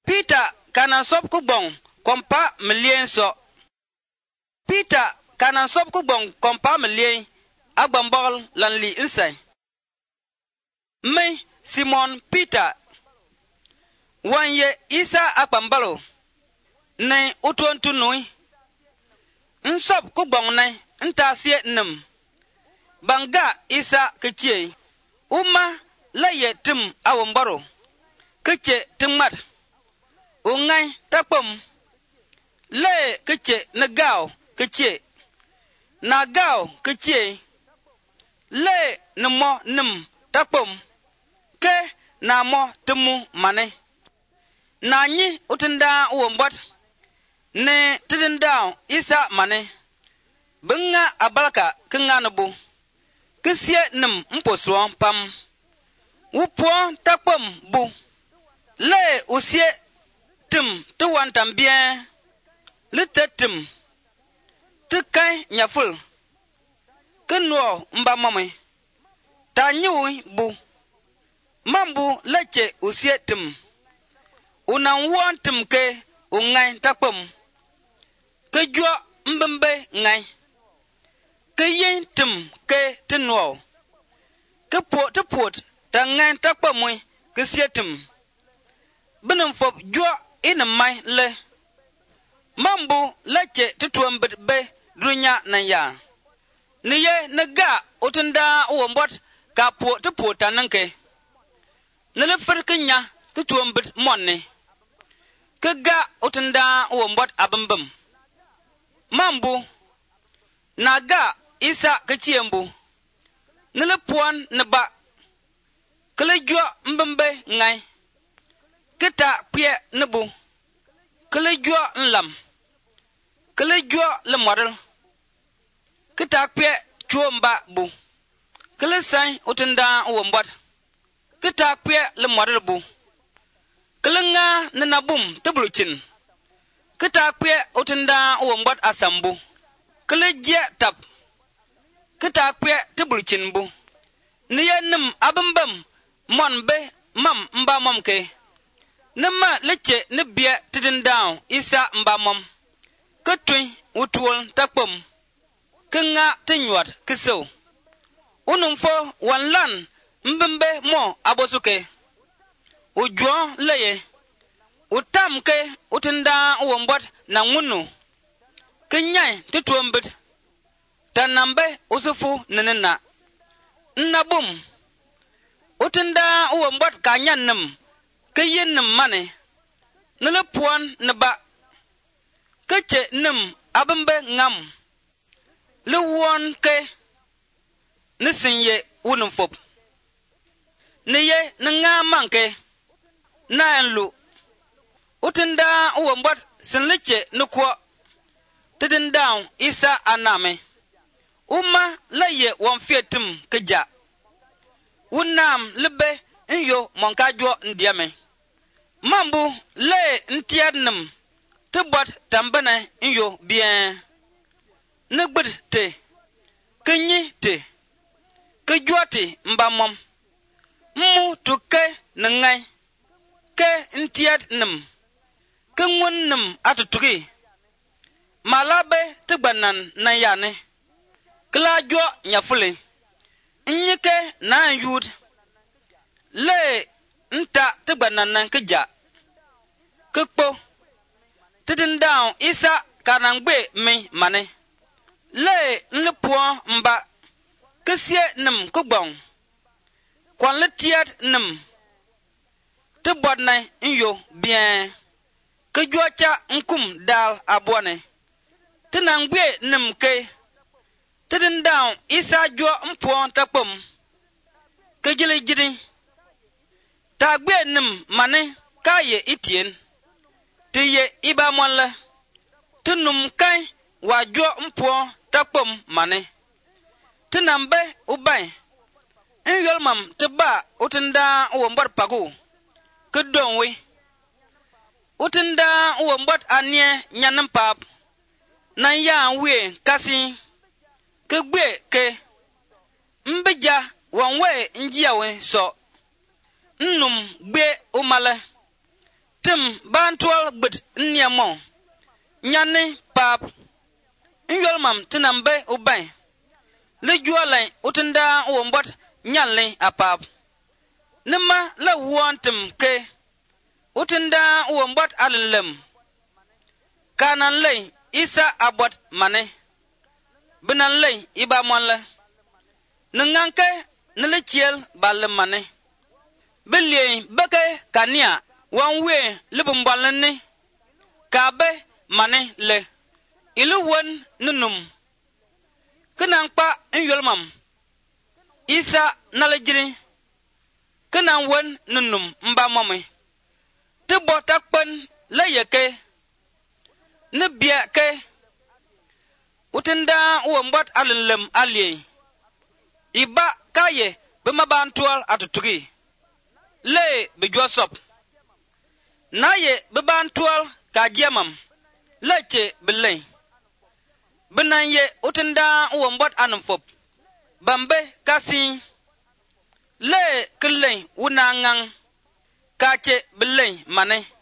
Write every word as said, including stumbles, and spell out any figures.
Peter kana sop ku gbong kompa milien so. Peter kana sop ku gbong kompa milien agbambol lan li insai. Me Simon Peter wanye Isa agbambalo ne utuantu nui nsop ku gbong ne ntasie nim banga Isa kechie uma laye tim awambaro keche timmat ungai tapom le keche nagao keche nagao keche le nmo nim tapom ke na mo temu mane na nyi utenda wombot ne tidenda Isa mane bunga abalka kinga nabu kisie nim mposo pam wupo tapom bu le usie tim tu wantam bien le tetim tu kai nyaful kenwo mba mame ta nyu bu mambu leche usie tim unan won tim ke ungai tapom ke jo mbembe ngai ke yin tim ke tinwo ke po te pot ta ngai tapom ke sietim binum fop jo ina mai le mambu leche tutuambet be dunya na ya niye naga utunda wombot ka po te pota nanke nele ferkenya tutuambet monne kaga utunda wombot abambam mambu naga Isa kechiembu nele puan neba kele jo mbembe ngai kita pie nebu kele jo nlam kele jo le model kita pie chuomba bu kele sai utenda wombot kita pie le model bu kele nga nenabum tebluchin kita pie utenda wombot asambu kele je tap kita pie tebluchin bu niye nim abambam mon be mam mba mom ke nema leche ne bia tidin down Isa mba mom ketui utuol tapom kenga tinwat kiso unumfo wanlan mbembe mo abosuke ujo leye utamke utinda wombot na ngunu kenyai tutuombet tanambe usufu nenena nnabum utinda wombot kanyannem keyin nim mane nele puan neba keche nim abembe ngam le won ke nisinye wunum fop niye nga manke na enlu utinda wombot sinleche nukwo tidin down Isa aname uma laye won fietim keja unam lebe nyo monkajo ndiame mambu le ntiadnum tubot tambana nyo bien negbed te kenyi te kejuati mbamom mu tuke nangai ke ntiadnum kenwonnum atutuki malabe tugbanan na yane klajo nyafule nyike na yud le nta tugbanan keja kekpo tidin down Isa kanangbe me mane le nlepo mba kesie nim kugbong kwan le tiat nim te bodna nyo bien kejuacha nkum dal abone tinangbe nim ke tidin down Isa jo mpo tapom kejile jidi tagbe nim mane kaye itien tiye iba monla tunum kai wajo mpo tapom mane tinambe ubai enyolmam teba utinda wombot pagu kedonwe utinda wombot anie nyanam pap na ya we kasi kegbe ke mbija wanwe njiawe so nnum gbe umale tim ban tual gbit nyamo nyane pap nyol mam tinambe ubay le jualay utunda wombot nyalle apap nima la wontum ke utunda wombot alilem kanan lay isa abot mane binan lay iba monla nunganke nile chiel balle mane bilye beke kania wanwe libumbalne kabe mane le ilu won nunum kenan pa nyolmam isa nalejiri kenan won nunum mba mame te botakpen la yeke ne bia ke utenda wombot alilem alie iba kaye bema bantual atutugi le bijosop naye bebantual ka jemam leche belay benanye utenda wombot anumfop bambe kasi le kelay unangang kache belay mane